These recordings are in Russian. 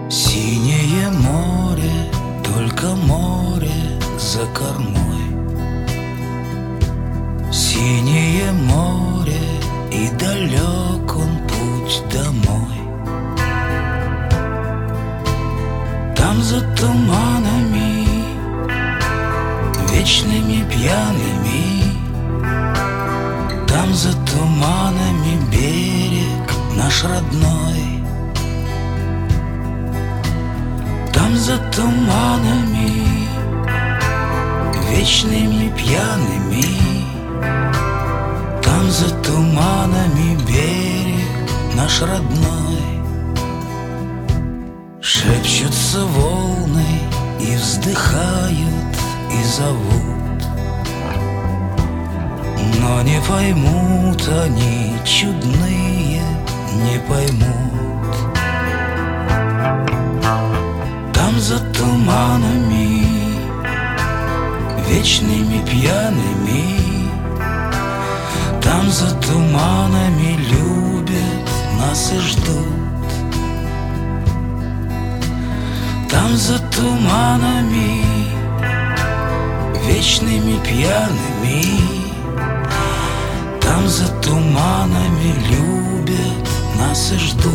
Синее море, только море за кормой. Синее море, и далек он путь домой. Там за туманами, вечными пьяными, там за туманами берег наш родной. Там за туманами, вечными пьяными, там за туманами берег наш родной. Шепчутся волны и вздыхают, и зовут, но не поймут они, чудные, не поймут. Там за туманами, вечными пьяными, там за туманами любят нас и ждут. Там за туманами, вечными пьяными, там за туманами любят нас и ждут.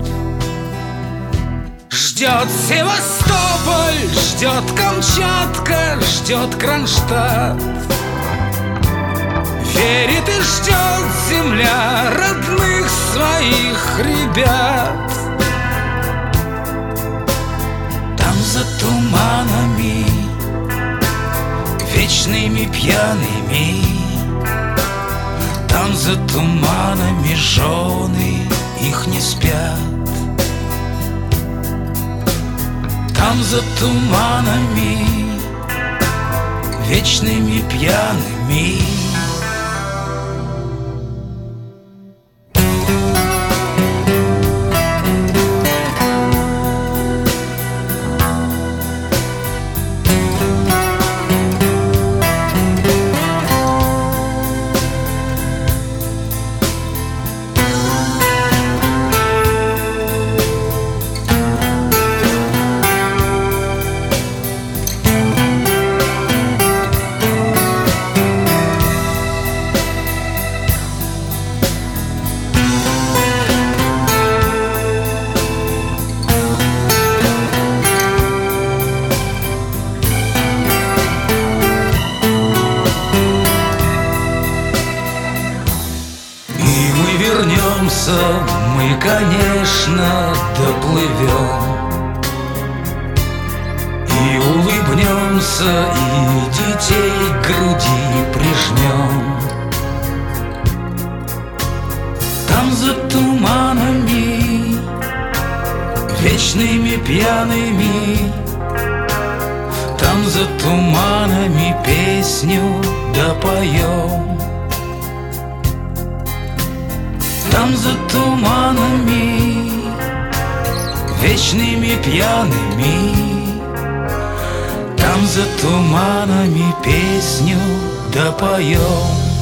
Ждет Севастополь, ждет Камчатка, ждет Кронштадт. Верит и ждет земля родных своих ребят. Там за туманами, вечными пьяными, там за туманами жены их не спят. Там за туманами, вечными пьяными. Мы, конечно, доплывем и улыбнемся, и детей к груди прижмем. Там за туманами, вечными пьяными, там за туманами песню допоем. Там за туманами, вечными пьяными, там за туманами песню допоем.